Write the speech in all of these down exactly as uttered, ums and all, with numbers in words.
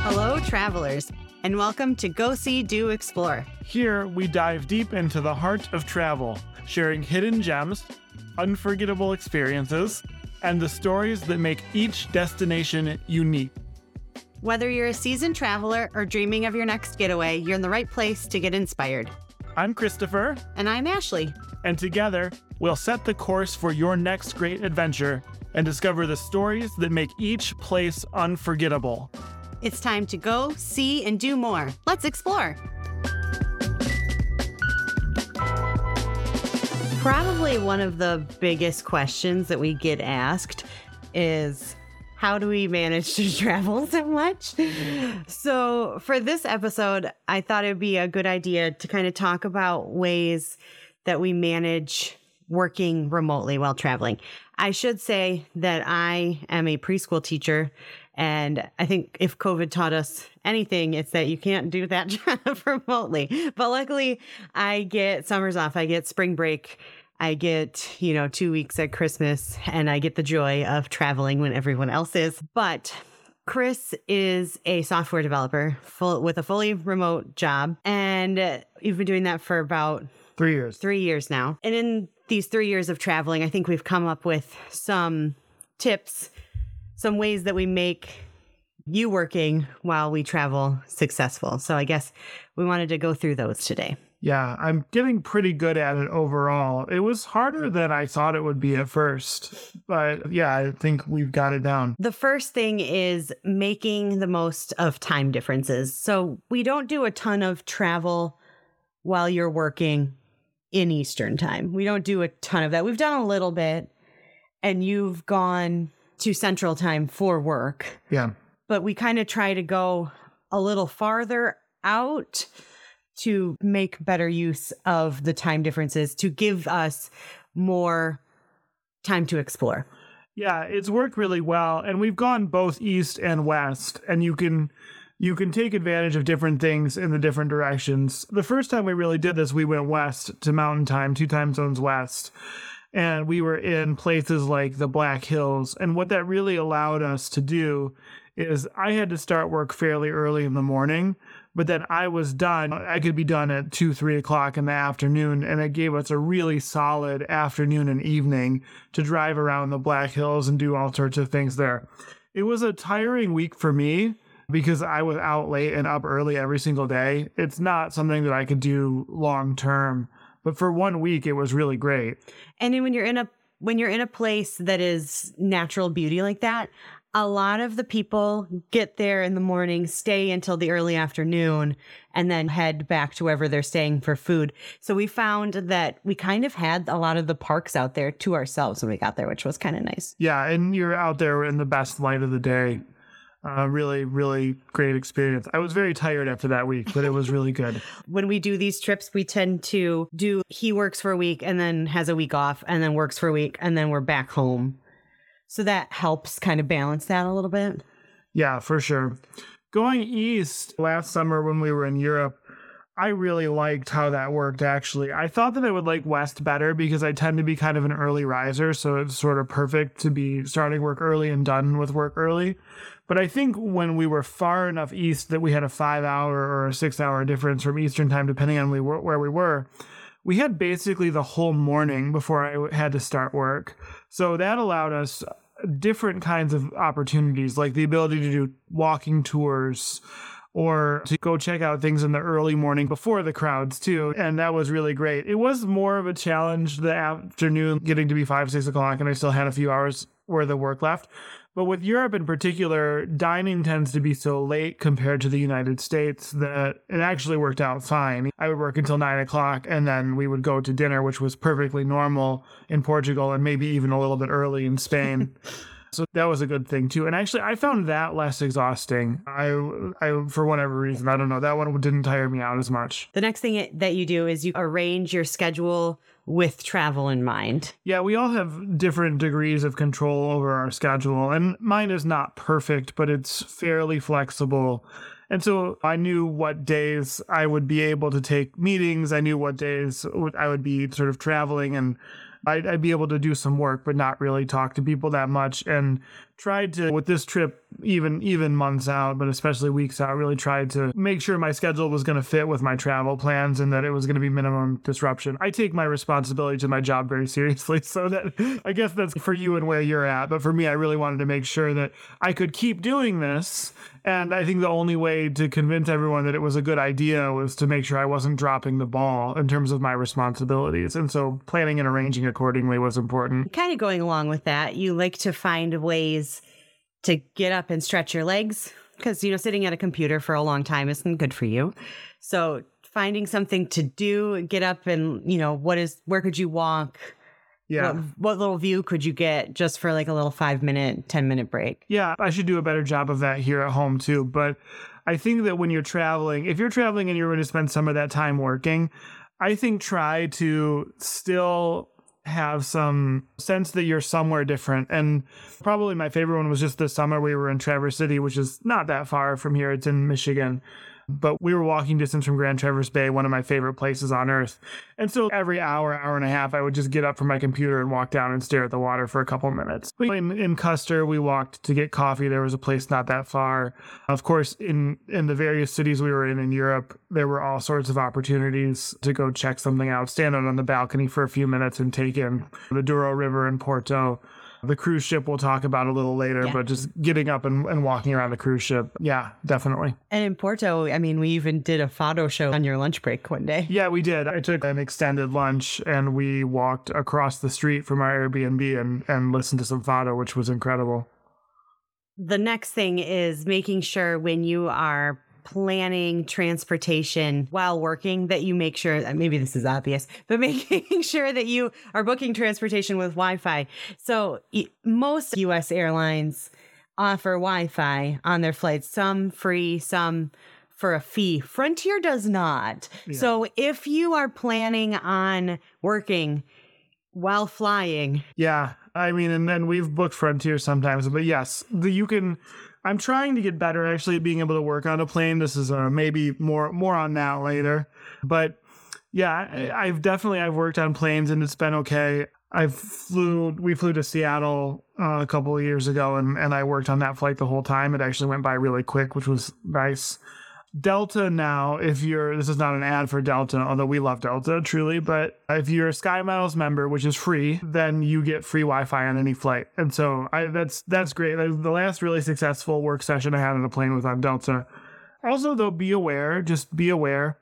Hello, travelers, and welcome to Go See, Do, Explore. Here, we dive deep into the heart of travel, sharing hidden gems, unforgettable experiences, and the stories that make each destination unique. Whether you're a seasoned traveler or dreaming of your next getaway, you're in the right place to get inspired. I'm Christopher. And I'm Ashley. And together, we'll set the course for your next great adventure and discover the stories that make each place unforgettable. It's time to go, see, and do more. Let's explore. Probably one of the biggest questions that we get asked is, how do we manage to travel so much? So for this episode, I thought it'd be a good idea to kind of talk about ways that we manage working remotely while traveling. I should say that I am a preschool teacher, and I think if COVID taught us anything, it's that you can't do that job remotely. But luckily, I get summers off. I get spring break. I get, you know, two weeks at Christmas, and I get the joy of traveling when everyone else is. But Chris is a software developer full, with a fully remote job, and uh, you've been doing that for about Three years. Three years now. And in these three years of traveling, I think we've come up with some tips, some ways that we make you working while we travel successful. So I guess we wanted to go through those today. Yeah, I'm getting pretty good at it overall. It was harder than I thought it would be at first, but yeah, I think we've got it down. The first thing is making the most of time differences. So we don't do a ton of travel while you're working in Eastern time. We don't do a ton of that. We've done a little bit, and you've gone to Central time for work. Yeah. But we kind of try to go a little farther out to make better use of the time differences, to give us more time to explore. Yeah, it's worked really well. And we've gone both east and west, and you can you can take advantage of different things in the different directions. The first time we really did this, we went west to Mountain Time, two time zones west. And we were in places like the Black Hills. And what that really allowed us to do is I had to start work fairly early in the morning, but then I was done. I could be done at two, three o'clock in the afternoon, and it gave us a really solid afternoon and evening to drive around the Black Hills and do all sorts of things there. It was a tiring week for me because I was out late and up early every single day. It's not something that I could do long term, but for one week, it was really great. And then when you're in a when you're in a place that is natural beauty like that, a lot of the people get there in the morning, stay until the early afternoon, and then head back to wherever they're staying for food. So we found that we kind of had a lot of the parks out there to ourselves when we got there, which was kind of nice. Yeah, and you're out there in the best light of the day. Uh, really, really great experience. I was very tired after that week, but it was really good. When we do these trips, we tend to do, he works for a week and then has a week off and then works for a week and then we're back home. So that helps kind of balance that a little bit. Yeah, for sure. Going east last summer when we were in Europe, I really liked how that worked, actually. I thought that I would like west better because I tend to be kind of an early riser, so it's sort of perfect to be starting work early and done with work early. But I think when we were far enough east that we had a five-hour or a six-hour difference from Eastern time, depending on we were, where we were, we had basically the whole morning before I had to start work. So that allowed us different kinds of opportunities, like the ability to do walking tours or to go check out things in the early morning before the crowds too. And that was really great. It was more of a challenge the afternoon, getting to be five, six o'clock, and I still had a few hours worth of work left. But with Europe in particular, dining tends to be so late compared to the United States that it actually worked out fine. I would work until nine o'clock and then we would go to dinner, which was perfectly normal in Portugal and maybe even a little bit early in Spain. So that was a good thing too. And actually, I found that less exhausting. I, I, for whatever reason, I don't know, that one didn't tire me out as much. The next thing that you do is you arrange your schedule with travel in mind. Yeah, we all have different degrees of control over our schedule, and mine is not perfect, but it's fairly flexible. And so I knew what days I would be able to take meetings. I knew what days I would be sort of traveling, and I'd, I'd be able to do some work, but not really talk to people that much. And tried to, with this trip, even even months out, but especially weeks out, really tried to make sure my schedule was going to fit with my travel plans and that it was going to be minimum disruption. I take my responsibility to my job very seriously, so that I guess that's for you and where you're at. But for me, I really wanted to make sure that I could keep doing this. And I think the only way to convince everyone that it was a good idea was to make sure I wasn't dropping the ball in terms of my responsibilities. And so planning and arranging accordingly was important. Kind of going along with that, you like to find ways to get up and stretch your legs because, you know, sitting at a computer for a long time isn't good for you. So finding something to do, get up and, you know, what is, where could you walk? Yeah. What, what little view could you get just for like a little five minute, ten minute break? Yeah, I should do a better job of that here at home too. But I think that when you're traveling, if you're traveling and you're going to spend some of that time working, I think try to still have some sense that you're somewhere different. And probably my favorite one was just this summer. We were in Traverse City, which is not that far from here. It's in Michigan. But we were walking distance from Grand Traverse Bay, one of my favorite places on earth. And so every hour, hour and a half, I would just get up from my computer and walk down and stare at the water for a couple minutes. In, in Custer, we walked to get coffee. There was a place not that far. Of course, in, in the various cities we were in in Europe, there were all sorts of opportunities to go check something out, stand out on the balcony for a few minutes and take in the Douro River in Porto. The cruise ship we'll talk about a little later, yeah. But just getting up and, and walking around the cruise ship. Yeah, definitely. And in Porto, I mean, we even did a photo show on your lunch break one day. Yeah, we did. I took an extended lunch and we walked across the street from our Airbnb and, and listened to some photo, which was incredible. The next thing is making sure when you are planning transportation while working that you make sure, maybe this is obvious, but making sure that you are booking transportation with Wi-Fi. So most U S airlines offer Wi-Fi on their flights, some free, some for a fee. Frontier does not. Yeah. So if you are planning on working while flying. Yeah. I mean, and then we've booked Frontier sometimes, but yes, the, you can... I'm trying to get better actually at being able to work on a plane. This is uh, maybe more more on that later. But yeah, I, I've definitely, I've worked on planes and it's been okay. I flew, we flew to Seattle uh, a couple of years ago and, and I worked on that flight the whole time. It actually went by really quick, which was nice. Delta now, if you're, this is not an ad for Delta, although we love Delta, truly, but if you're a SkyMiles member, which is free, then you get free Wi-Fi on any flight. And so I, that's that's great. The last really successful work session I had on a plane was on Delta. Also, though, be aware, just be aware,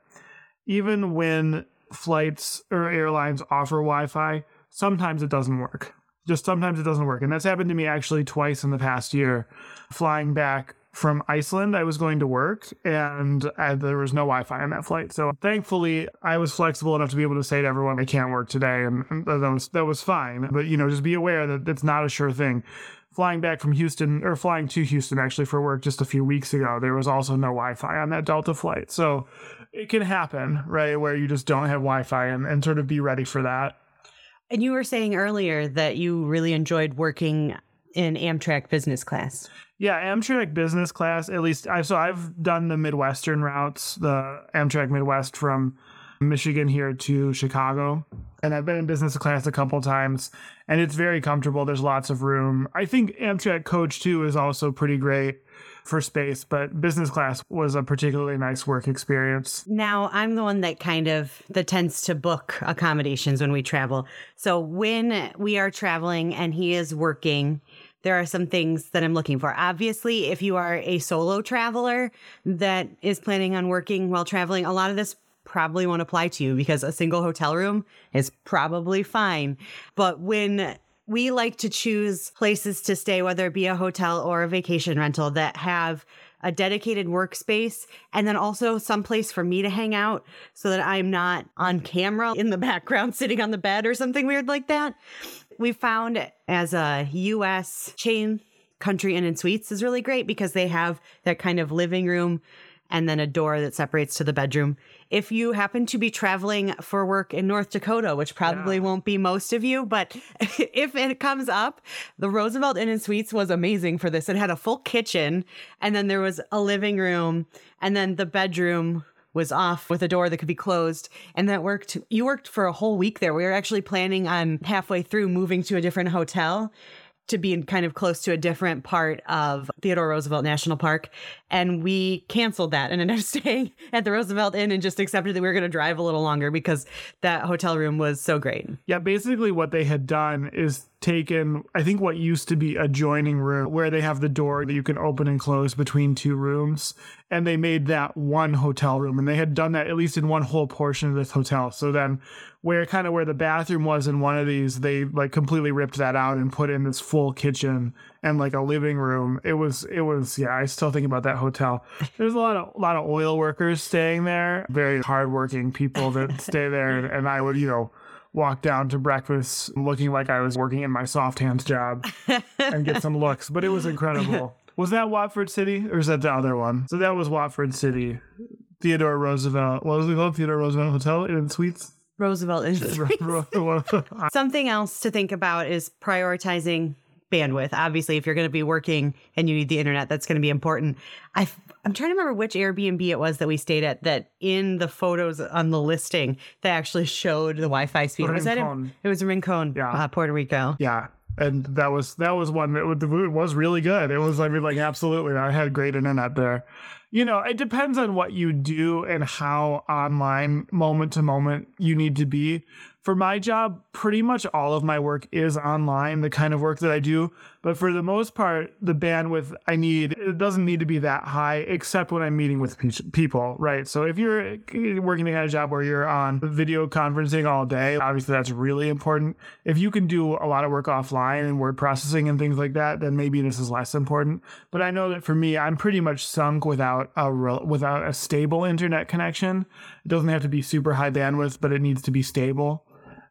even when flights or airlines offer Wi-Fi, sometimes it doesn't work. Just sometimes it doesn't work. And that's happened to me actually twice in the past year, flying back from Iceland. I was going to work and I, there was no Wi-Fi on that flight. So thankfully I was flexible enough to be able to say to everyone, I can't work today. And, and that was, that was fine. But, you know, just be aware that it's not a sure thing. Flying back from Houston or flying to Houston actually for work just a few weeks ago, there was also no Wi-Fi on that Delta flight. So it can happen, right? Where you just don't have Wi-Fi and, and sort of be ready for that. And you were saying earlier that you really enjoyed working in Amtrak business class. Yeah, Amtrak business class, at least. I've, so I've done the Midwestern routes, the Amtrak Midwest from Michigan here to Chicago. And I've been in business class a couple times, and it's very comfortable. There's lots of room. I think Amtrak Coach two is also pretty great for space, but business class was a particularly nice work experience. Now, I'm the one that kind of that tends to book accommodations when we travel. So when we are traveling and he is working, there are some things that I'm looking for. Obviously, if you are a solo traveler that is planning on working while traveling, a lot of this probably won't apply to you because a single hotel room is probably fine. But when we like to choose places to stay, whether it be a hotel or a vacation rental, that have a dedicated workspace and then also some place for me to hang out so that I'm not on camera in the background sitting on the bed or something weird like that. We found as a U S chain, Country Inn and Suites is really great because they have that kind of living room and then a door that separates to the bedroom. If you happen to be traveling for work in North Dakota, which probably yeah. won't be most of you, but if it comes up, the Roosevelt Inn and Suites was amazing for this. It had a full kitchen, and then there was a living room, and then the bedroom was off with a door that could be closed. And that worked. You worked for a whole week there. We were actually planning on halfway through moving to a different hotel to be in kind of close to a different part of Theodore Roosevelt National Park. And we canceled that and ended up staying at the Roosevelt Inn and just accepted that we were going to drive a little longer because that hotel room was so great. Yeah, basically what they had done is taken, I think, what used to be adjoining room where they have the door that you can open and close between two rooms. And they made that one hotel room. And they had done that at least in one whole portion of this hotel. So then where kind of where the bathroom was in one of these, they like completely ripped that out and put in this full kitchen and like a living room. It was, it was, yeah, I still think about that hotel. There's a lot of, a lot of oil workers staying there, very hardworking people that stay there. And I would, you know, walk down to breakfast looking like I was working in my soft hands job and get some looks, but it was incredible. Was that Watford City or is that the other one? So that was Watford City. Theodore Roosevelt. What was it called? Theodore Roosevelt Hotel in Suites? Roosevelt and Something else to think about is prioritizing bandwidth. Obviously, if you're going to be working and you need the internet, that's going to be important. I I'm trying to remember which Airbnb it was that we stayed at that in the photos on the listing they actually showed the Wi-Fi speed. Rincon. Was that in, it was in Rincon, yeah. uh, Puerto Rico. Yeah. And that was that was one that would, it was really good. It was, I mean, like, absolutely. I had great internet there. You know, it depends on what you do and how online moment to moment you need to be. For my job, pretty much all of my work is online, the kind of work that I do. But for the most part, the bandwidth I need, it doesn't need to be that high, except when I'm meeting with pe- people, right? So if you're working the kind of job where you're on video conferencing all day, obviously that's really important. If you can do a lot of work offline and word processing and things like that, then maybe this is less important. But I know that for me, I'm pretty much sunk without a real, without a stable internet connection. It doesn't have to be super high bandwidth, but it needs to be stable.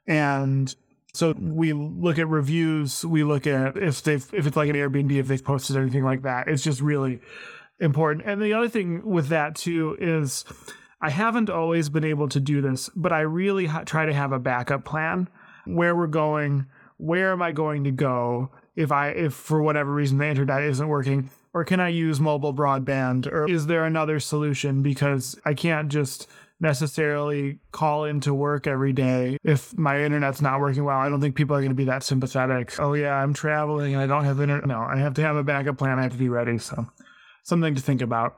And so we look at reviews, we look at if they've, if it's like an Airbnb, if they've posted anything like that. It's just really important. And the other thing with that too is I haven't always been able to do this, but I really ha- try to have a backup plan. Where we're going, where am I going to go if I, if for whatever reason the internet isn't working, or can I use mobile broadband, or is there another solution? Because I can't just necessarily call into work every day if my internet's not working well. I don't think people are going to be that sympathetic. Oh yeah, I'm traveling and I don't have internet. No, I have to have a backup plan. I have to be ready. So something to think about.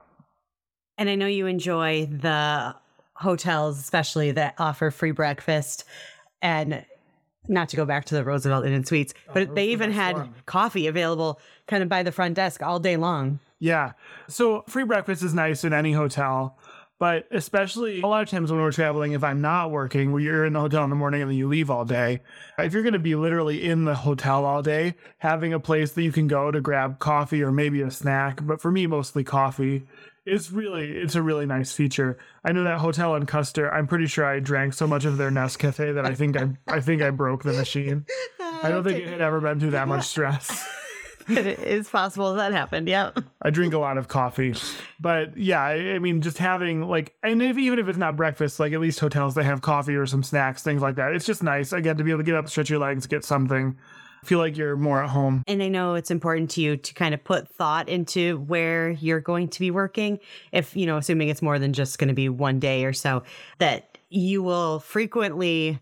And I know you enjoy the hotels, especially that offer free breakfast, and not to go back to the Roosevelt Inn and Suites, but oh, they even had one. Coffee available kind of by the front desk all day long. Yeah. So free breakfast is nice in any hotel. But especially a lot of times when we're traveling, if I'm not working, where you're in the hotel in the morning and then you leave all day, if you're going to be literally in the hotel all day, having a place that you can go to grab coffee or maybe a snack, but for me, mostly coffee, is really, it's a really nice feature. I know that hotel in Custer, I'm pretty sure I drank so much of their Nescafe that I think I, I think I broke the machine. I don't think it had ever been through that much stress. It is possible that happened. Yeah. I drink a lot of coffee, but yeah, I mean, just having like, and if, even if it's not breakfast, like at least hotels, they have coffee or some snacks, things like that. It's just nice, again, to be able to get up, stretch your legs, get something, feel like you're more at home. And I know it's important to you to kind of put thought into where you're going to be working. If, you know, assuming it's more than just going to be one day or so, that you will frequently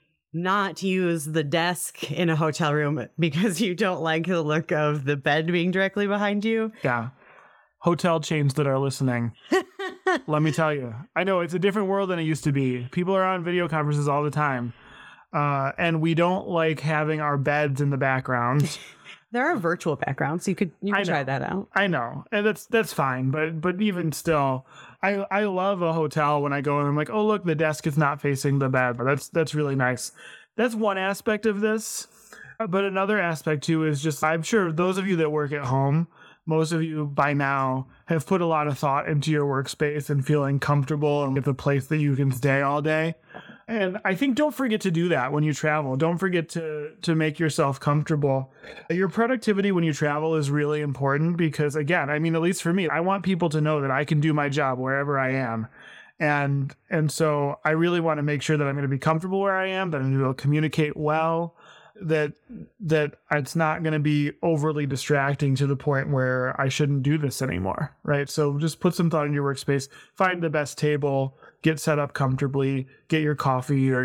not use the desk in a hotel room because you don't like the look of the bed being directly behind you. Yeah. Hotel chains that are listening. Let me tell you, I know it's a different world than it used to be. People are on video conferences all the time. Uh, and we don't like having our beds in the background. There are virtual backgrounds. You could you can try that out. I know. And that's that's fine. But but even still, I I love a hotel when I go and I'm like, oh, look, the desk is not facing the bed. But that's that's really nice. That's one aspect of this. But another aspect, too, is just I'm sure those of you that work at home, most of you by now have put a lot of thought into your workspace and feeling comfortable and with a place that you can stay all day. And I think don't forget to do that when you travel. Don't forget to to make yourself comfortable. Your productivity when you travel is really important because, again, I mean, at least for me, I want people to know that I can do my job wherever I am. And and so I really want to make sure that I'm going to be comfortable where I am, that I'm going to be able to communicate well, that that it's not going to be overly distracting to the point where I shouldn't do this anymore, right? So just put some thought in your workspace, find the best table, get set up comfortably, get your coffee or your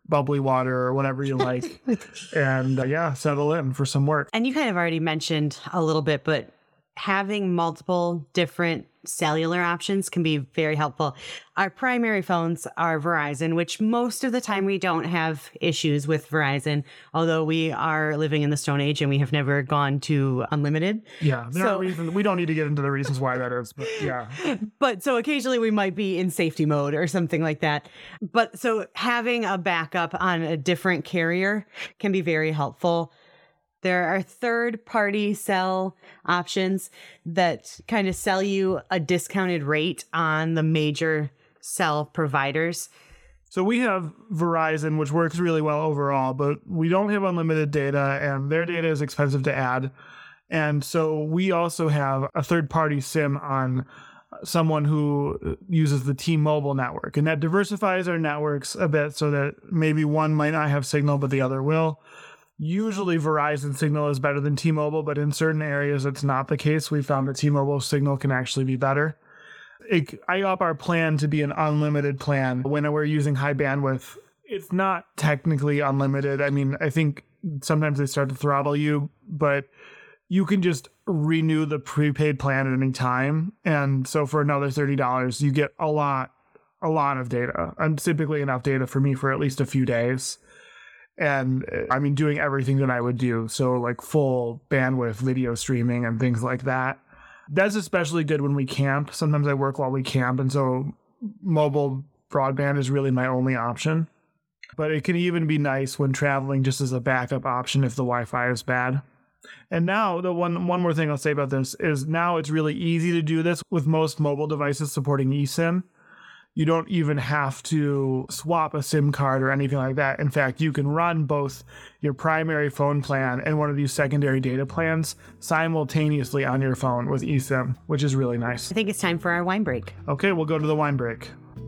bubbly water or whatever you like. and uh, yeah, settle in for some work. And you kind of already mentioned a little bit, but having multiple different cellular options can be very helpful. Our primary phones are Verizon, which most of the time we don't have issues with Verizon, although we are living in the Stone Age and we have never gone to unlimited. Yeah, there so, are reasons. We don't need to get into the reasons why that is, but yeah. But so occasionally we might be in safety mode or something like that. But so having a backup on a different carrier can be very helpful. There are third-party cell options that kind of sell you a discounted rate on the major cell providers. So we have Verizon, which works really well overall, but we don't have unlimited data, and their data is expensive to add. And so we also have a third-party SIM on someone who uses the T-Mobile network, and that diversifies our networks a bit so that maybe one might not have signal, but the other will. Usually Verizon signal is better than T-Mobile, but in certain areas it's not the case. We found that T-Mobile signal can actually be better. It, I up our plan to be an unlimited plan when we're using high bandwidth. It's not technically unlimited. I mean, I think sometimes they start to throttle you, but you can just renew the prepaid plan at any time. And so for another thirty dollars, you get a lot, a lot of data. And typically enough data for me for at least a few days. And I mean, doing everything that I would do. So like full bandwidth video streaming and things like that. That's especially good when we camp. Sometimes I work while we camp. And so mobile broadband is really my only option. But it can even be nice when traveling just as a backup option if the Wi-Fi is bad. And now the one, one more thing I'll say about this is now it's really easy to do this with most mobile devices supporting eSIM. You don't even have to swap a SIM card or anything like that. In fact, you can run both your primary phone plan and one of these secondary data plans simultaneously on your phone with eSIM, which is really nice. I think it's time for our wine break. Okay, we'll go to the wine break.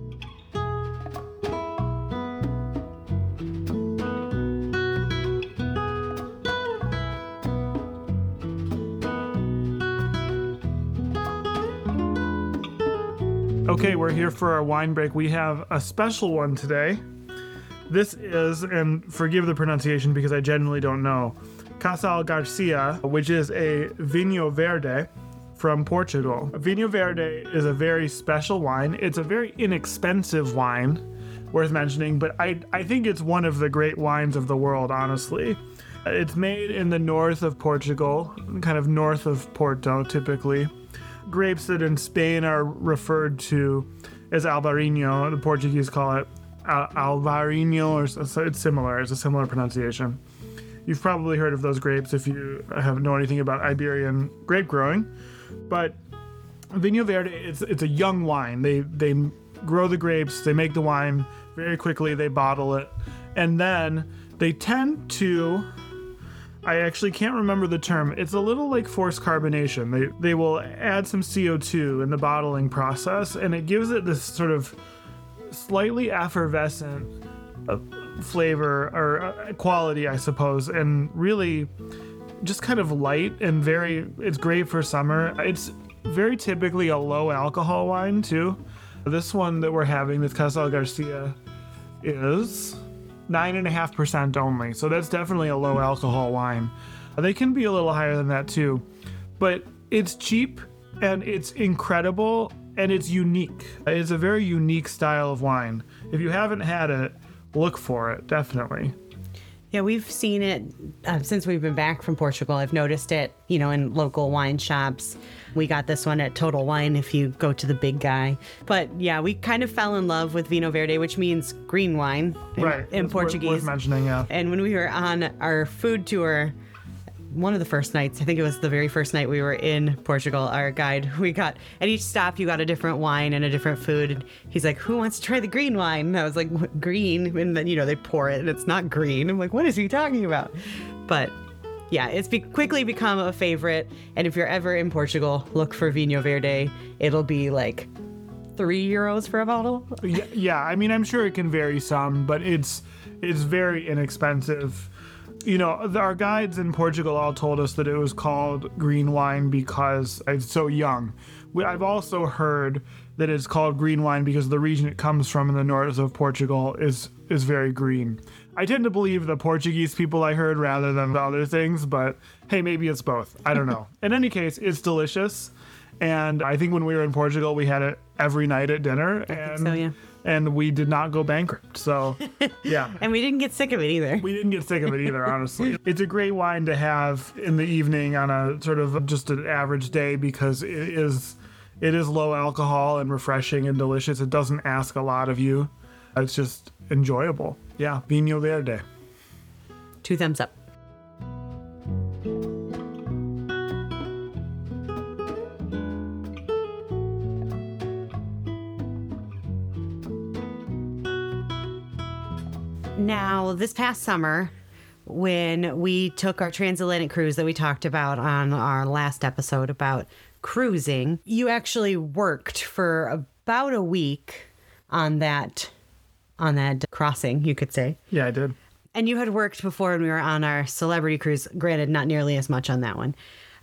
Okay, we're here for our wine break. We have a special one today. This is, and forgive the pronunciation because I genuinely don't know, Casal Garcia, which is a Vinho Verde from Portugal. Vinho Verde is a very special wine. It's a very inexpensive wine, worth mentioning, but I, I think it's one of the great wines of the world, honestly. It's made in the north of Portugal, kind of north of Porto, typically. Grapes that in Spain are referred to as Alvarinho. The Portuguese call it Al- Alvarinho, or so it's similar. It's a similar pronunciation. You've probably heard of those grapes if you have know anything about Iberian grape growing. But Vinho Verde, it's it's a young wine. They they grow the grapes, they make the wine very quickly, they bottle it, and then they tend to. I actually can't remember the term. It's a little like forced carbonation. They they will add some C O two in the bottling process, and it gives it this sort of slightly effervescent uh, flavor or uh, quality, I suppose, and really just kind of light and very, it's great for summer. It's very typically a low alcohol wine too. This one that we're having, this Casal Garcia, is nine and a half percent only. So that's definitely a low alcohol wine. They can be a little higher than that too, but it's cheap and it's incredible and it's unique. It's a very unique style of wine. If you haven't had it, look for it, definitely. Yeah, we've seen it uh, since we've been back from Portugal. I've noticed it, you know, in local wine shops. We got this one at Total Wine if you go to the big guy. But yeah, we kind of fell in love with Vinho Verde, which means green wine in, right. in That's Portuguese. Worth mentioning, yeah. And when we were on our food tour, one of the first nights, I think it was the very first night we were in Portugal, our guide, we got, at each stop, you got a different wine and a different food. And he's like, who wants to try the green wine? And I was like, what, green? And then, you know, they pour it and it's not green. I'm like, what is he talking about? But yeah, it's be- quickly become a favorite. And if you're ever in Portugal, look for Vinho Verde. It'll be like three euros for a bottle. Yeah, yeah, I mean, I'm sure it can vary some, but it's it's very inexpensive. You know, the- our guides in Portugal all told us that it was called green wine because it's so young. We, I've also heard that it's called green wine because the region it comes from in the north of Portugal is is very green. I tend to believe the Portuguese people I heard rather than the other things, but hey, maybe it's both. I don't know. In any case, it's delicious. And I think when we were in Portugal, we had it every night at dinner. And, so, yeah. and we did not go bankrupt. So, yeah. And we didn't get sick of it either. We didn't get sick of it either, honestly. It's a great wine to have in the evening on a sort of just an average day because it is it is low alcohol and refreshing and delicious. It doesn't ask a lot of you. It's just enjoyable. Yeah, Vinho Verde. Two thumbs up. Now, this past summer, when we took our transatlantic cruise that we talked about on our last episode about cruising, you actually worked for about a week on that on that crossing, you could say. Yeah, I did. And you had worked before when we were on our celebrity cruise, granted, not nearly as much on that one.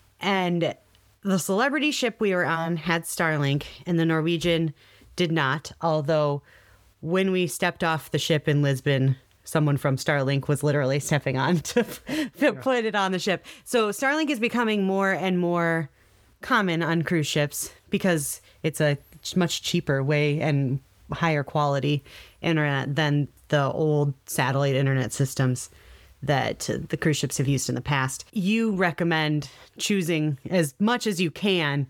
And the celebrity ship we were on had Starlink, and the Norwegian did not, although when we stepped off the ship in Lisbon, someone from Starlink was literally stepping on to yeah. put it on the ship. So Starlink is becoming more and more common on cruise ships because it's a much cheaper way and higher quality internet than the old satellite internet systems that the cruise ships have used in the past. You recommend choosing, as much as you can,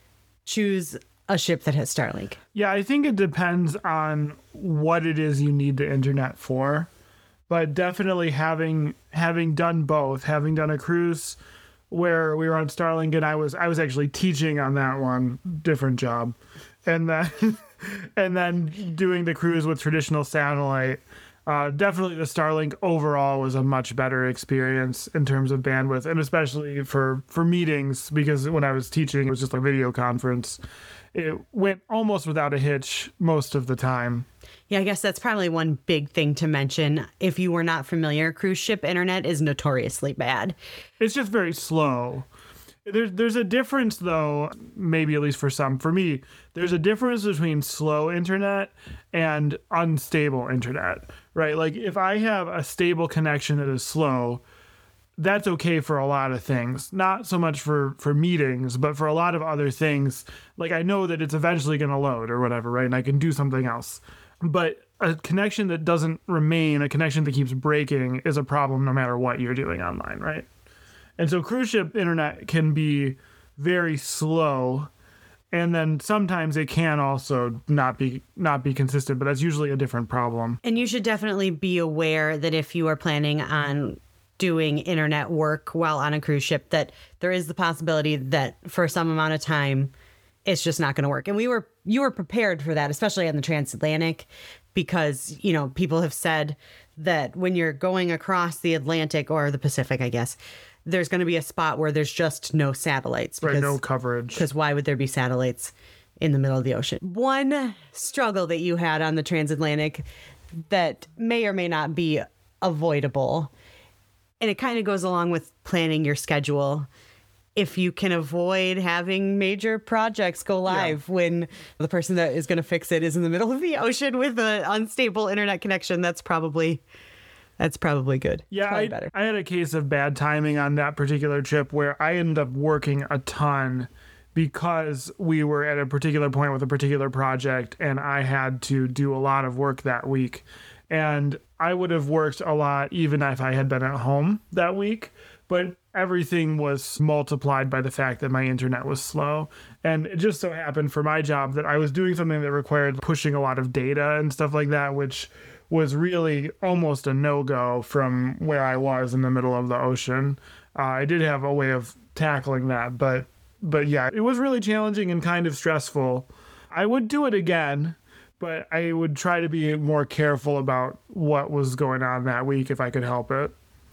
choose a ship that has Starlink. Yeah, I think it depends on what it is you need the internet for. But definitely having having done both, having done a cruise where we were on Starlink and I was I was actually teaching on that one, different job. And then and then doing the cruise with traditional satellite. Uh, definitely the Starlink overall was a much better experience in terms of bandwidth, and especially for, for meetings, because when I was teaching, it was just a video conference. It went almost without a hitch most of the time. Yeah, I guess that's probably one big thing to mention. If you were not familiar, cruise ship internet is notoriously bad. It's just very slow. There's there's a difference, though, maybe at least for some. For me, there's a difference between slow internet and unstable internet, right? Like, if I have a stable connection that is slow, that's okay for a lot of things. Not so much for, for meetings, but for a lot of other things. Like, I know that it's eventually going to load or whatever, right? And I can do something else. But a connection that doesn't remain, a connection that keeps breaking, is a problem no matter what you're doing online, right? And so cruise ship internet can be very slow, and then sometimes it can also not be not be consistent, but that's usually a different problem. And you should definitely be aware that if you are planning on doing internet work while on a cruise ship, that there is the possibility that for some amount of time, it's just not going to work. And we were you were prepared for that, especially on the transatlantic, because, you know, people have said that when you're going across the Atlantic or the Pacific, I guess, there's going to be a spot where there's just no satellites. Because, right, no coverage. Because why would there be satellites in the middle of the ocean? One struggle that you had on the transatlantic that may or may not be avoidable, and it kind of goes along with planning your schedule, if you can avoid having major projects go live yeah. when the person that is going to fix it is in the middle of the ocean with an unstable internet connection, that's probably... That's probably good. Yeah, probably I, better. I had a case of bad timing on that particular trip where I ended up working a ton because we were at a particular point with a particular project and I had to do a lot of work that week. And I would have worked a lot even if I had been at home that week, but everything was multiplied by the fact that my internet was slow. And it just so happened for my job that I was doing something that required pushing a lot of data and stuff like that, which was really almost a no-go from where I was in the middle of the ocean. Uh, I did have a way of tackling that, but but yeah, it was really challenging and kind of stressful. I would do it again, but I would try to be more careful about what was going on that week if I could help it.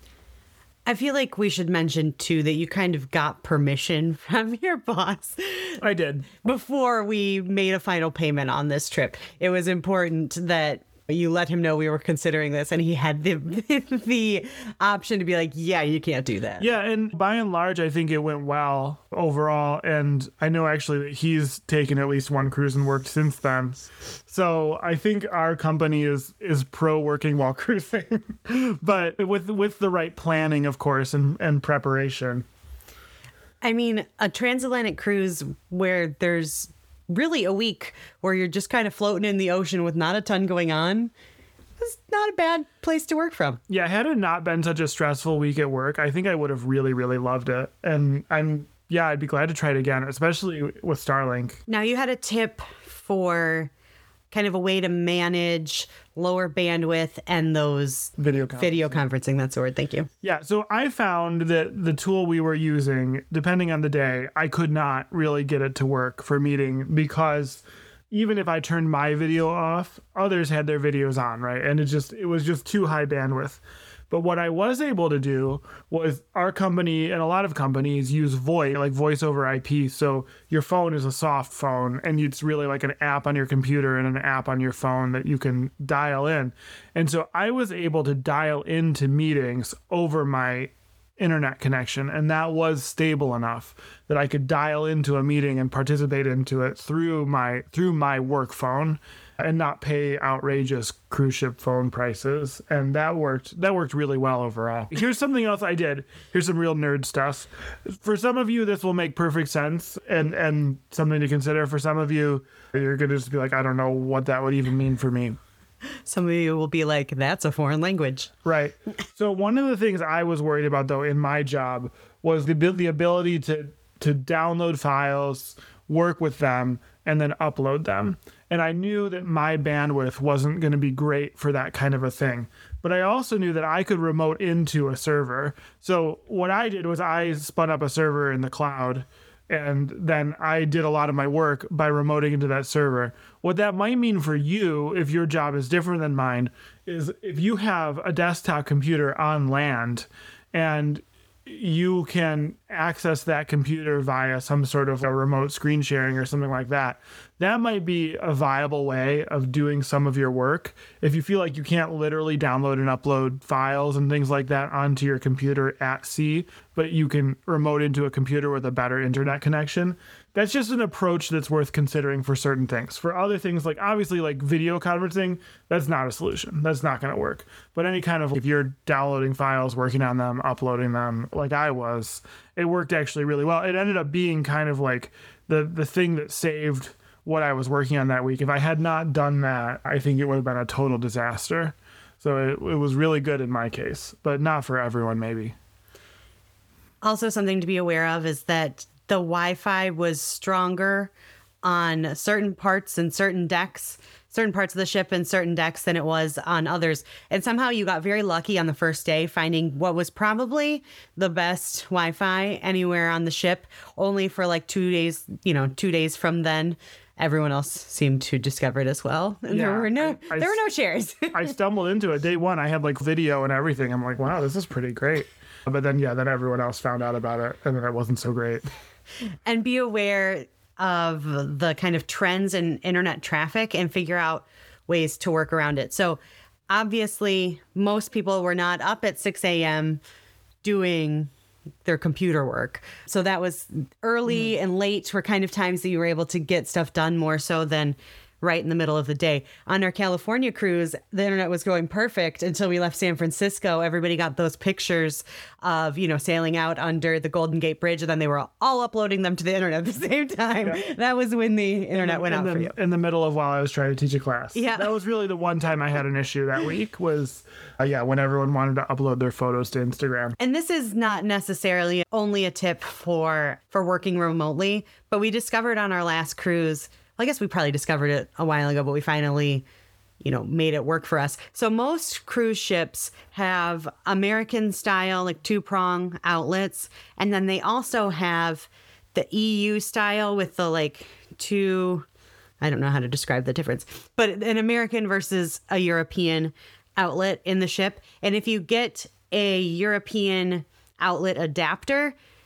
I feel like we should mention, too, that you kind of got permission from your boss. I did. Before we made a final payment on this trip. It was important that You let him know we were considering this, and he had the the option to be like, yeah, you can't do that. Yeah, and by and large, I think it went well overall. And I know actually that he's taken at least one cruise and worked since then. So I think our company is is pro working while cruising, but with with the right planning, of course, and, and preparation. I mean, a transatlantic cruise where there's really a week where you're just kind of floating in the ocean with not a ton going on is not a bad place to work from. Yeah, had it not been such a stressful week at work, I think I would have really, really loved it. And I'm, yeah, I'd be glad to try it again, especially with Starlink. Now, you had a tip for kind of a way to manage lower bandwidth and those video conferencing. Video conferencing, that's the word. Thank you. Yeah, so I found that the tool we were using, depending on the day, I could not really get it to work for meeting because even if I turned my video off, others had their videos on, right? And it just it was just too high bandwidth. But what I was able to do was our company and a lot of companies use VoIP, like voice over I P. So your phone is a soft phone and it's really like an app on your computer and an app on your phone that you can dial in. And so I was able to dial into meetings over my internet connection, and that was stable enough that I could dial into a meeting and participate into it through my through my work phone and not pay outrageous cruise ship phone prices. And that worked that worked really well overall. Here's something else I did. Here's some real nerd stuff. For some of you, this will make perfect sense and and something to consider. For some of you, you're gonna just be like, I don't know what that would even mean for me. Some of you will be like, that's a foreign language. Right. So one of the things I was worried about, though, in my job was the, the ability to to download files, work with them, and then upload them. And I knew that my bandwidth wasn't going to be great for that kind of a thing. But I also knew that I could remote into a server. So what I did was I spun up a server in the cloud, and then I did a lot of my work by remoting into that server. What that might mean for you, if your job is different than mine, is if you have a desktop computer on land and you can access that computer via some sort of a remote screen sharing or something like that, that might be a viable way of doing some of your work. If you feel like you can't literally download and upload files and things like that onto your computer at sea, but you can remote into a computer with a better internet connection, that's just an approach that's worth considering for certain things. For other things, like obviously like video conferencing, that's not a solution. That's not going to work. But any kind of, if you're downloading files, working on them, uploading them like I was, it worked actually really well. It ended up being kind of like the the thing that saved what I was working on that week. If I had not done that, I think it would have been a total disaster. So it, it was really good in my case, but not for everyone maybe. Also, something to be aware of is that the Wi-Fi was stronger on certain parts and certain decks, certain parts of the ship and certain decks than it was on others. And somehow you got very lucky on the first day finding what was probably the best Wi-Fi anywhere on the ship, only for like two days, you know, two days from then. Everyone else seemed to discover it as well. And Yeah, there were no I- I there were no shares. I stumbled into it day one. I had like video and everything. I'm like, wow, this is pretty great. But then, yeah, then everyone else found out about it and then it wasn't so great. And be aware of the kind of trends in internet traffic and figure out ways to work around it. So obviously, most people were not up at six a.m. doing their computer work. So that was early and late were kind of times that you were able to get stuff done more so than right in the middle of the day. On our California cruise, the internet was going perfect until we left San Francisco. Everybody got those pictures of, you know, sailing out under the Golden Gate Bridge, and then they were all uploading them to the internet at the same time. Yeah. That was when the internet went in out the, for you. In the middle of while I was trying to teach a class. Yeah. That was really the one time I had an issue that week was, uh, yeah, when everyone wanted to upload their photos to Instagram. And this is not necessarily only a tip for for working remotely, but we discovered on our last cruise, I guess we probably discovered it a while ago, but we finally, you know, made it work for us. So most cruise ships have American style, like two prong outlets. And then they also have the E U style with the like two, I don't know how to describe the difference, but an American versus a European outlet in the ship. And if you get a European outlet adapter,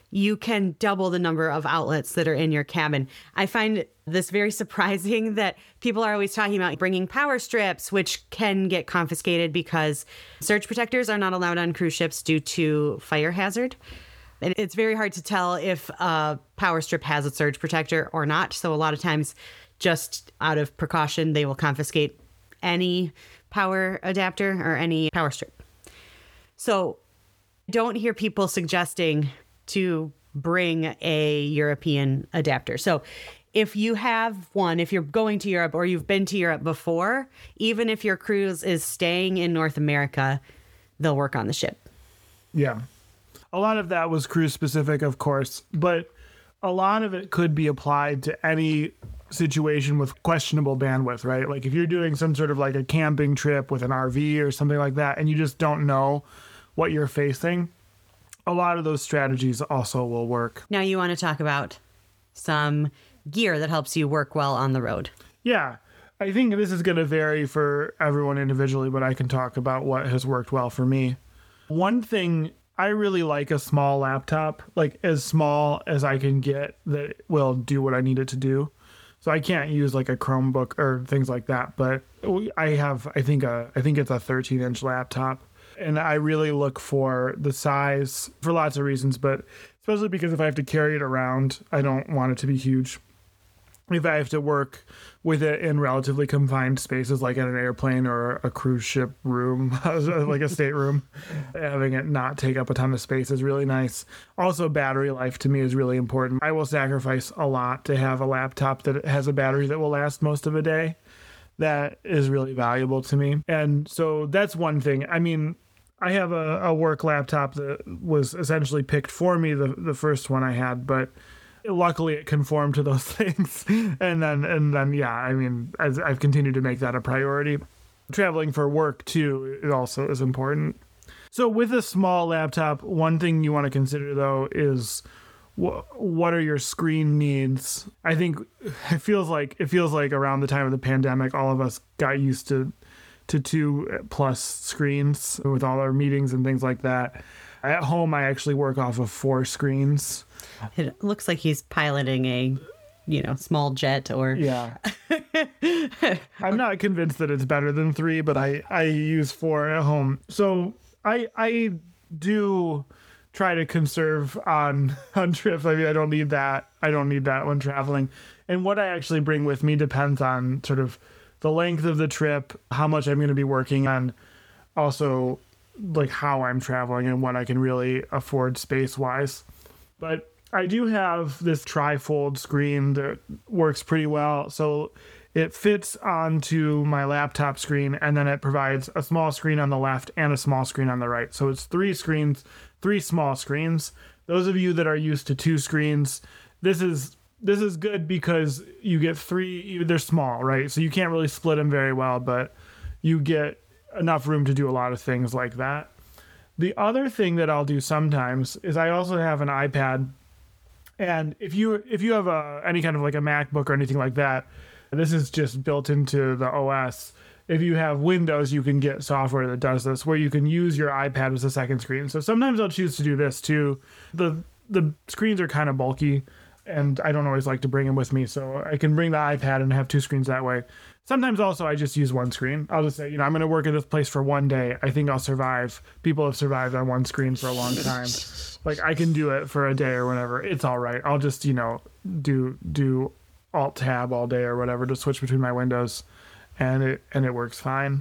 you can double the number of outlets that are in your cabin. I find this very surprising that people are always talking about bringing power strips, which can get confiscated because surge protectors are not allowed on cruise ships due to fire hazard. And it's very hard to tell if a power strip has a surge protector or not. So a lot of times, just out of precaution, they will confiscate any power adapter or any power strip. So don't hear people suggesting to bring a European adapter. So if you have one, if you're going to Europe or you've been to Europe before, even if your cruise is staying in North America, they'll work on the ship. Yeah. A lot of that was cruise specific, of course, but a lot of it could be applied to any situation with questionable bandwidth, right? Like if you're doing some sort of like a camping trip with an R V or something like that, and you just don't know what you're facing, a lot of those strategies also will work. Now you want to talk about some gear that helps you work well on the road. Yeah. I think this is going to vary for everyone individually, but I can talk about what has worked well for me. One thing, I really like a small laptop, like as small as I can get that will do what I need it to do. So I can't use like a Chromebook or things like that, but I have, I think, a, I think it's a thirteen inch laptop. And I really look for the size for lots of reasons, but especially because if I have to carry it around, I don't want it to be huge. If I have to work with it in relatively confined spaces, like at an airplane or a cruise ship room, like a stateroom, having it not take up a ton of space is really nice. Also, battery life to me is really important. I will sacrifice a lot to have a laptop that has a battery that will last most of a day. That is really valuable to me. And so that's one thing. I mean, I have a, a work laptop that was essentially picked for me, the, the first one I had, but luckily it conformed to those things. and then, and then, yeah, I mean, as I've continued to make that a priority. Traveling for work too, it also is important. So with a small laptop, one thing you want to consider though is wh- what are your screen needs? I think it feels like it feels like around the time of the pandemic, all of us got used to to two plus screens with all our meetings and things like that. At home, I actually work off of four screens. It looks like he's piloting a, you know, small jet or... Yeah. I'm not convinced that it's better than three, but I, I use four at home. So I I do try to conserve on, on trips. I mean, I don't need that. I don't need that when traveling. And what I actually bring with me depends on sort of the length of the trip, how much I'm going to be working on, also like how I'm traveling and what I can really afford space-wise. But I do have this tri-fold screen that works pretty well. So it fits onto my laptop screen, and then it provides a small screen on the left and a small screen on the right. So it's three screens, three small screens. Those of you that are used to two screens, this is this is good because you get three, they're small, right? So you can't really split them very well, but you get enough room to do a lot of things like that. The other thing that I'll do sometimes is I also have an iPad. And if you if you have a, any kind of like a MacBook or anything like that, this is just built into the O S. If you have Windows, you can get software that does this, where you can use your iPad as a second screen. So sometimes I'll choose to do this too. The the screens are kind of bulky, and I don't always like to bring them with me, so I can bring the iPad and have two screens that way. Sometimes also I just use one screen. I'll just say, you know, I'm going to work at this place for one day. I think I'll survive. People have survived on one screen for a long time. Like, I can do it for a day or whatever. It's all right. I'll just, you know, do do Alt Tab all day or whatever to switch between my windows, and it and it works fine.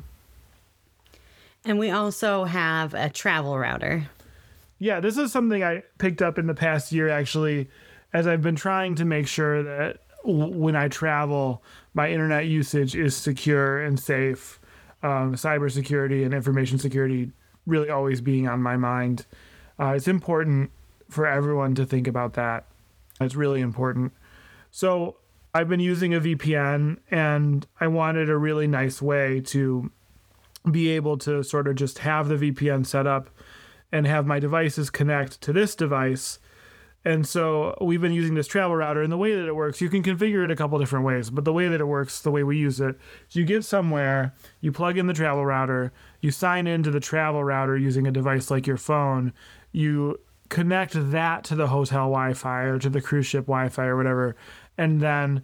And we also have a travel router. Yeah, this is something I picked up in the past year, actually, as I've been trying to make sure that w- when I travel, my internet usage is secure and safe. Um, cybersecurity and information security really always being on my mind. Uh, it's important for everyone to think about that. It's really important. So I've been using a V P N, and I wanted a really nice way to be able to sort of just have the V P N set up and have my devices connect to this device. And so we've been using this travel router, and the way that it works, you can configure it a couple different ways, but the way that it works, the way we use it, is you get somewhere, you plug in the travel router, you sign into the travel router using a device like your phone, you connect that to the hotel Wi-Fi or to the cruise ship Wi-Fi or whatever, and then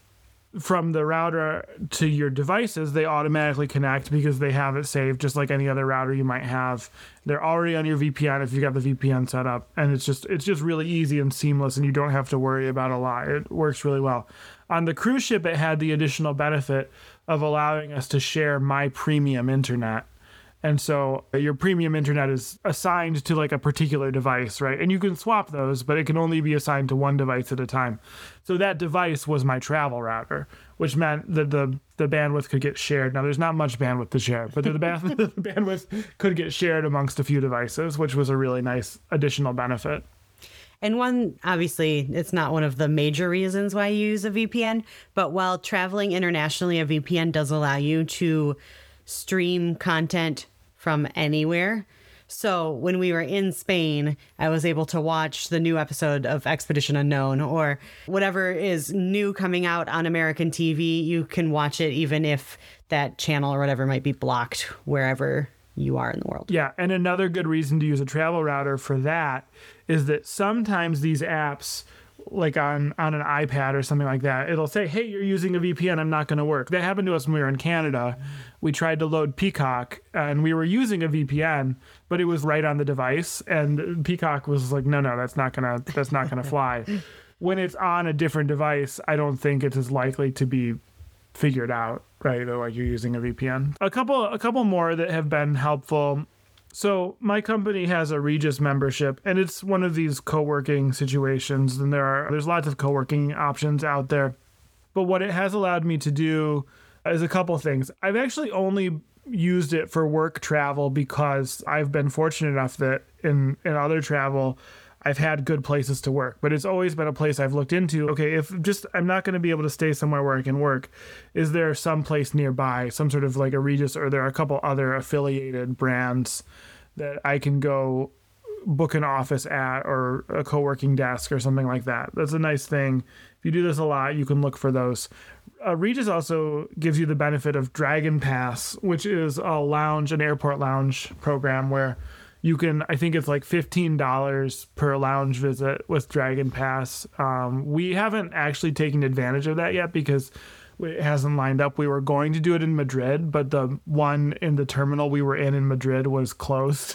from the router to your devices, they automatically connect because they have it saved just like any other router you might have. They're already on your V P N if you got the V P N set up, and it's just it's just really easy and seamless, and you don't have to worry about a lot. It works really well. On the cruise ship, it had the additional benefit of allowing us to share my premium internet. And so your premium internet is assigned to like a particular device, right? And you can swap those, but it can only be assigned to one device at a time. So that device was my travel router, which meant that the, the bandwidth could get shared. Now, there's not much bandwidth to share, but the, band, the bandwidth could get shared amongst a few devices, which was a really nice additional benefit. And one, obviously, it's not one of the major reasons why you use a V P N, but while traveling internationally, a V P N does allow you to stream content from anywhere. So when we were in Spain, I was able to watch the new episode of Expedition Unknown or whatever is new coming out on American T V. You can watch it even if that channel or whatever might be blocked wherever you are in the world. Yeah, and another good reason to use a travel router for that is that sometimes these apps, like on, on an iPad or something like that, it'll say, hey, you're using a V P N, I'm not going to work. That happened to us when we were in Canada. We tried to load Peacock, and we were using a V P N, but it was right on the device, and Peacock was like, no, no, that's not going to that's not going to fly. When it's on a different device, I don't think it's as likely to be figured out, right? Like you're using a V P N. A couple a couple more that have been helpful. So my company has a Regus membership, and it's one of these co-working situations, and there are there's lots of co-working options out there. But what it has allowed me to do is a couple things. I've actually only used it for work travel because I've been fortunate enough that in, in other travel, I've had good places to work, but it's always been a place I've looked into. Okay, if just I'm not going to be able to stay somewhere where I can work, is there some place nearby, some sort of like a Regus, or there are a couple other affiliated brands that I can go book an office at or a co-working desk or something like that. That's a nice thing. If you do this a lot, you can look for those. Uh, Regus also gives you the benefit of Dragon Pass, which is a lounge, an airport lounge program where you can, I think it's like fifteen dollars per lounge visit with Dragon Pass. Um, we haven't actually taken advantage of that yet because it hasn't lined up. We were going to do it in Madrid, but the one in the terminal we were in in Madrid was closed.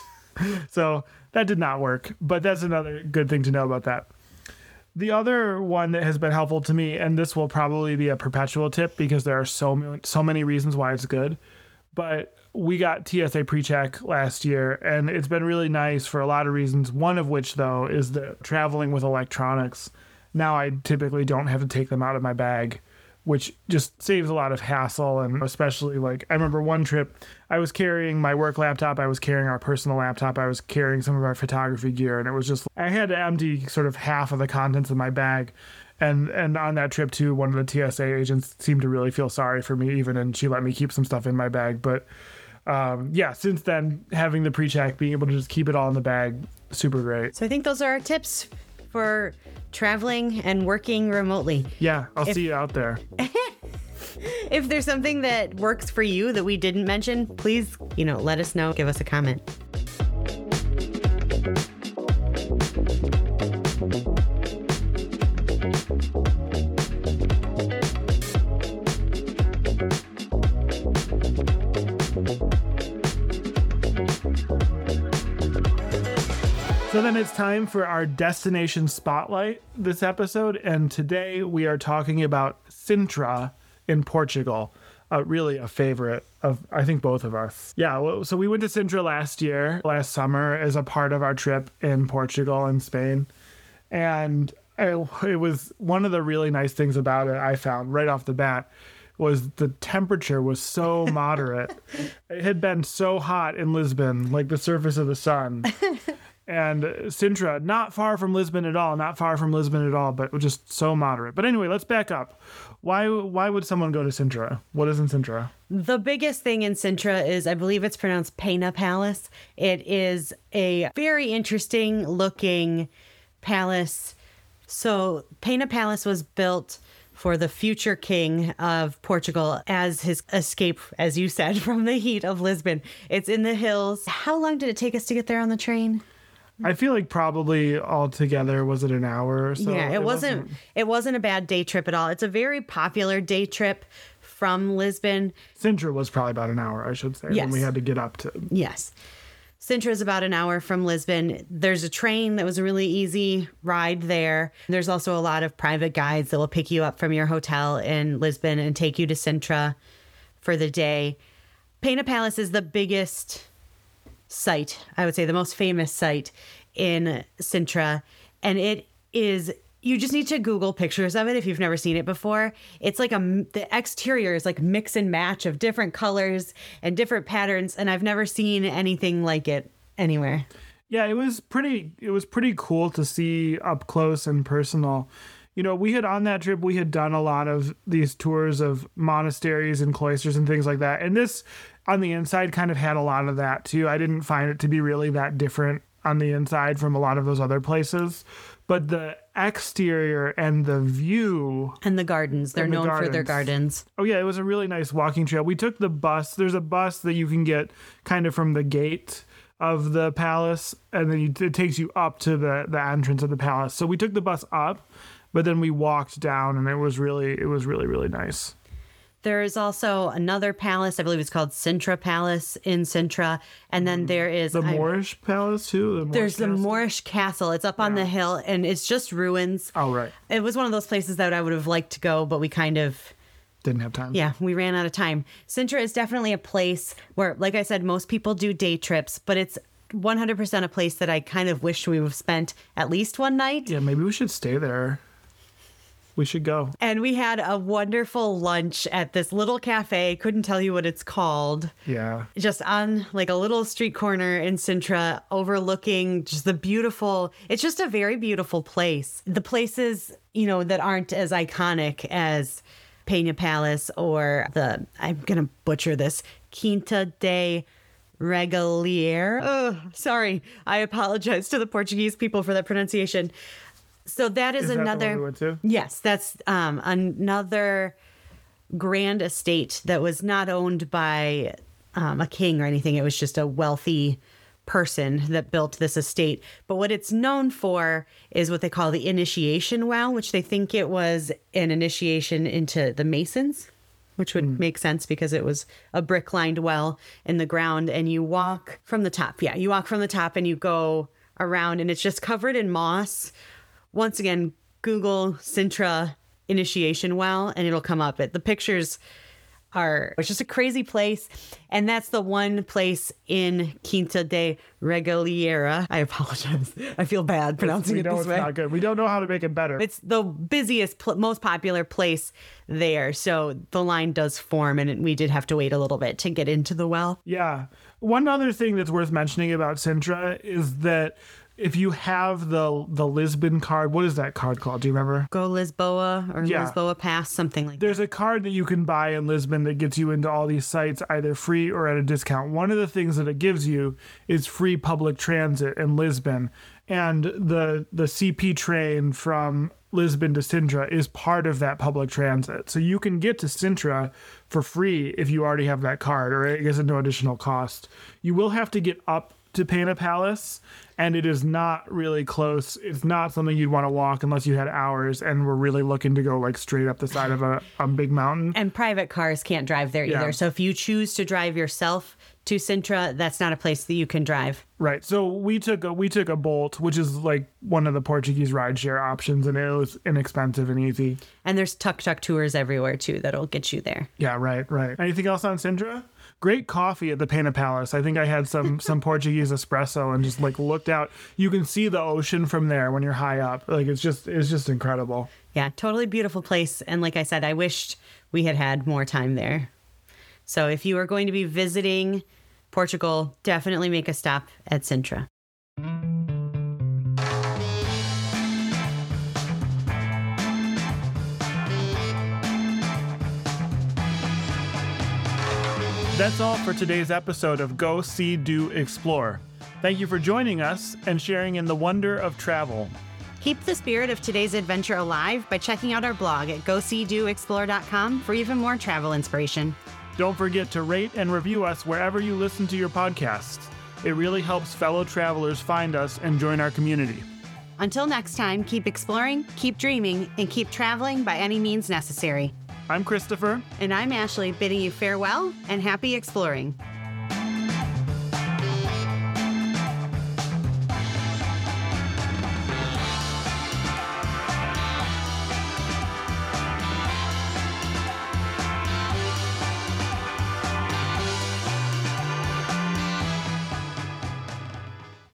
So that did not work, but that's another good thing to know about that. The other one that has been helpful to me, and this will probably be a perpetual tip because there are so many, so many reasons why it's good, but we got T S A PreCheck last year, and it's been really nice for a lot of reasons. One of which, though, is that traveling with electronics, now I typically don't have to take them out of my bag, which just saves a lot of hassle. And especially, like, I remember one trip, I was carrying my work laptop, I was carrying our personal laptop, I was carrying some of our photography gear, and it was just, I had to empty sort of half of the contents of my bag. And and on that trip, too, one of the T S A agents seemed to really feel sorry for me even, and she let me keep some stuff in my bag. But um, yeah, since then, having the PreCheck, being able to just keep it all in the bag, super great. So I think those are our tips for traveling and working remotely. Yeah, I'll if, see you out there. If there's something that works for you that we didn't mention, please, you know, let us know. Give us a comment. So then it's time for our destination spotlight this episode, and today we are talking about Sintra in Portugal, uh, really a favorite of, I think, both of us. Yeah, well, so we went to Sintra last year, last summer, as a part of our trip in Portugal and Spain, and it, it was one of the really nice things about it, I found, right off the bat, was the temperature was so moderate. It had been so hot in Lisbon, like the surface of the sun. And Sintra, not far from Lisbon at all, not far from Lisbon at all, but just so moderate. But anyway, let's back up. Why why would someone go to Sintra? What is in Sintra? The biggest thing in Sintra is, I believe it's pronounced Pena Palace. It is a very interesting looking palace. So Pena Palace was built for the future king of Portugal as his escape, as you said, from the heat of Lisbon. It's in the hills. How long did it take us to get there on the train? I feel like probably altogether, was it an hour or so? Yeah, it, it wasn't, wasn't it wasn't a bad day trip at all. It's a very popular day trip from Lisbon. Sintra was probably about an hour, I should say, yes. when we had to get up to. Yes. Sintra is about an hour from Lisbon. There's a train that was a really easy ride there. There's also a lot of private guides that will pick you up from your hotel in Lisbon and take you to Sintra for the day. Pena Palace is the biggest site, I would say the most famous site in Sintra. And it is, you just need to Google pictures of it if you've never seen it before. It's like a, the exterior is like mix and match of different colors and different patterns. And I've never seen anything like it anywhere. Yeah, it was pretty, it was pretty cool to see up close and personal. You know, we had on that trip, we had done a lot of these tours of monasteries and cloisters and things like that. And this on the inside kind of had a lot of that too. I didn't find it to be really that different on the inside from a lot of those other places. But the exterior and the view. And the gardens. They're known for their gardens. Oh, yeah. It was a really nice walking trail. We took the bus. There's a bus that you can get kind of from the gate of the palace. And then you, it takes you up to the, the entrance of the palace. So we took the bus up, but then we walked down and it was really, it was really, really nice. There is also another palace, I believe it's called Sintra Palace in Sintra. And then there is... The Moorish I, Palace, too? The Moorish there's Castle? the Moorish Castle. It's up on yeah. the hill, and it's just ruins. Oh, right. It was one of those places that I would have liked to go, but we kind of... Didn't have time. Yeah, we ran out of time. Sintra is definitely a place where, like I said, most people do day trips, but it's one hundred percent a place that I kind of wish we would have spent at least one night. Yeah, maybe we should stay there. We should go. And we had a wonderful lunch at this little cafe. Couldn't tell you what it's called. Yeah. Just on like a little street corner in Sintra, overlooking just the beautiful, it's just a very beautiful place. The places, you know, that aren't as iconic as Pena Palace or the, I'm going to butcher this, Quinta de Regalier. Oh, sorry. I apologize to the Portuguese people for that pronunciation. So that is, is that another. The one we went to? Yes, that's um, another grand estate that was not owned by um, a king or anything. It was just a wealthy person that built this estate. But what it's known for is what they call the initiation well, which they think it was an initiation into the Masons, which would mm. make sense because it was a brick-lined well in the ground. And you walk from the top. Yeah, you walk from the top and you go around, and it's just covered in moss. Once again, Google Sintra initiation well, and it'll come up. It the pictures are, it's just a crazy place. And that's the one place in Quinta de Regaliera. I apologize. I feel bad pronouncing it this it's way. Not good. We don't know how to make it better. It's the busiest, pl- most popular place there. So the line does form, and it, we did have to wait a little bit to get into the well. Yeah. One other thing that's worth mentioning about Sintra is that if you have the the Lisbon card, what is that card called? Do you remember? Go Lisboa or yeah. Lisboa Pass, something like There's that. There's a card that you can buy in Lisbon that gets you into all these sites either free or at a discount. One of the things that it gives you is free public transit in Lisbon. And the the C P train from Lisbon to Sintra is part of that public transit. So you can get to Sintra for free if you already have that card, or I guess at no additional cost. You will have to get up to Pena Palace, and it is not really close. It's not something you'd want to walk unless you had hours and were really looking to go like straight up the side of a, a big mountain. And private cars can't drive there yeah. either. So if you choose to drive yourself to Sintra, that's not a place that you can drive. Right. So we took a we took a Bolt, which is like one of the Portuguese rideshare options, and it was inexpensive and easy. And there's tuk-tuk tours everywhere too that'll get you there. Yeah, right, right. Anything else on Sintra? Great coffee at the Pena Palace. I think I had some some Portuguese espresso and just like looked out. You can see the ocean from there when you're high up. Like it's just it's just incredible. Yeah, totally beautiful place. And like I said, I wished we had had more time there. So if you are going to be visiting Portugal, definitely make a stop at Sintra. That's all for today's episode of Go, See, Do, Explore. Thank you for joining us and sharing in the wonder of travel. Keep the spirit of today's adventure alive by checking out our blog at go see do explore dot com for even more travel inspiration. Don't forget to rate and review us wherever you listen to your podcasts. It really helps fellow travelers find us and join our community. Until next time, keep exploring, keep dreaming, and keep traveling by any means necessary. I'm Christopher. And I'm Ashley, bidding you farewell and happy exploring.